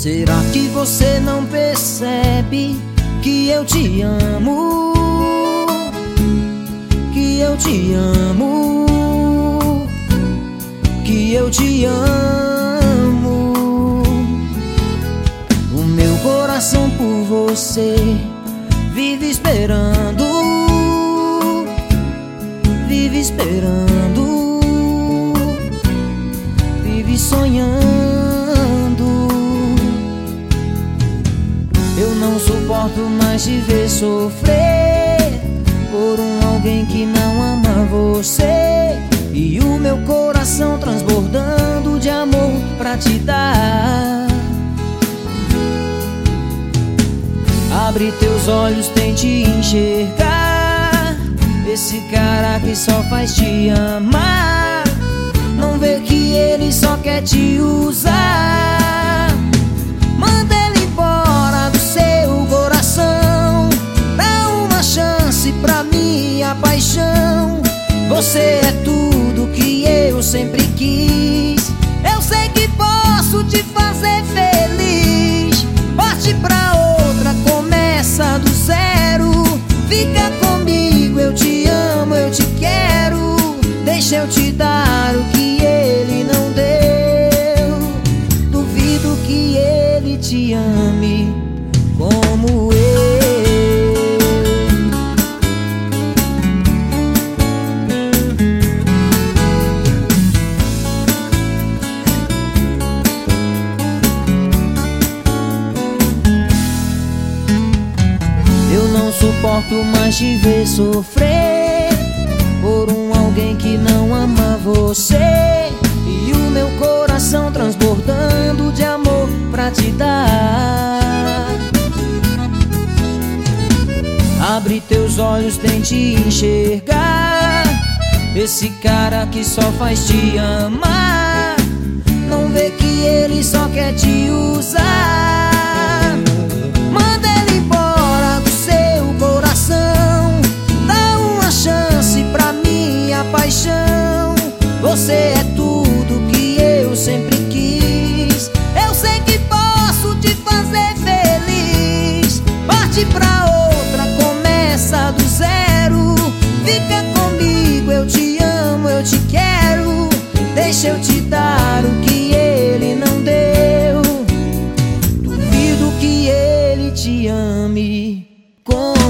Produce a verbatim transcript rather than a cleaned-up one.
Será que você não percebe que eu te amo? Que eu te amo, que eu te amo. O meu coração por você vive esperando, vive esperando, vive sonhando. Eu não suporto mais te ver sofrer por um alguém que não ama você, e o meu coração transbordando de amor pra te dar. Abre teus olhos, tente enxergar esse cara que só faz te amar. Não vê que ele só quer te usar. Manda ele embora do seu coração, dá uma chance pra minha paixão. Você é tudo que eu sempre quis. Eu sei que posso te fazer feliz. Parte pra outra, começa do zero. Fica comigo, eu te amo, eu te quero. Deixa eu te dar o que ele não deu. Duvido que ele te ame como eu. Eu não suporto mais te ver sofrer por um alguém que não ama você, e o meu coração transbordando de amor pra te dar. Abre teus olhos, tente enxergar esse cara que só faz te amar. Não vê que ele só quer te usar. Manda ele embora do seu coração, dá uma chance pra minha paixão. Você é tudo que eu sempre quis. Eu sei que posso te fazer feliz. Parte pra outra, começa do zero. Fica comigo, eu te amo, eu te quero. Deixa eu te dar o que ele não deu. Duvido que ele te ame com